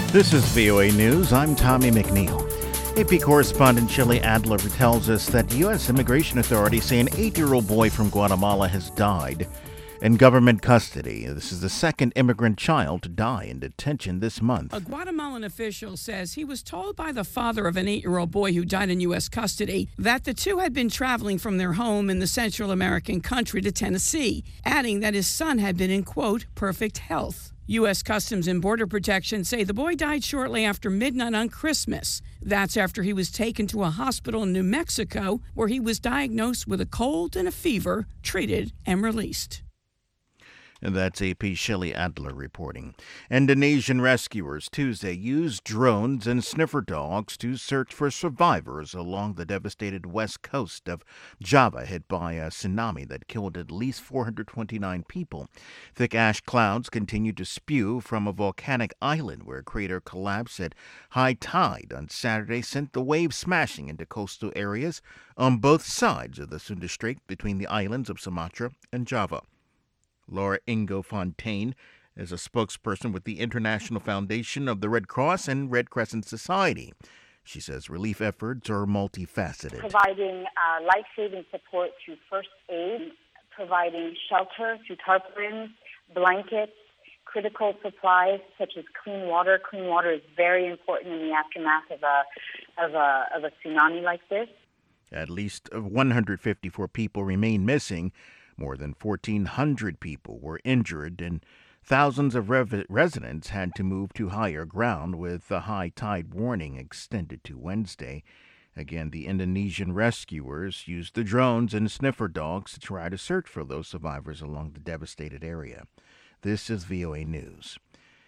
This is VOA News. I'm Tommy McNeil. AP correspondent Shelley Adler tells us that U.S. immigration authorities say an 8-year-old boy from Guatemala has died in government custody. This is the second immigrant child to die in detention this month. A Guatemalan official says he was told by the father of an 8-year-old boy who died in U.S. custody that the two had been traveling from their home in the Central American country to Tennessee, adding that his son had been in, quote, perfect health. U.S. Customs and Border Protection say the boy died shortly after midnight on Christmas. That's after he was taken to a hospital in New Mexico, where he was diagnosed with a cold and a fever, treated, and released. And that's AP Shelley Adler reporting. Indonesian rescuers Tuesday used drones and sniffer dogs to search for survivors along the devastated west coast of Java, hit by a tsunami that killed at least 429 people. Thick ash clouds continued to spew from a volcanic island where a crater collapsed at high tide on Saturday sent the waves smashing into coastal areas on both sides of the Sunda Strait between the islands of Sumatra and Java. Laura Ingo Fontaine is a spokesperson with the International Foundation of the Red Cross and Red Crescent Society. She says relief efforts are multifaceted. Providing life-saving support through first aid, providing shelter through tarpaulins, blankets, critical supplies such as clean water. Clean water is very important in the aftermath of a tsunami like this. At least 154 people remain missing. More than 1,400 people were injured, and thousands of residents had to move to higher ground, with the high tide warning extended to Wednesday. Again, the Indonesian rescuers used the drones and sniffer dogs to try to search for those survivors along the devastated area. This is VOA News.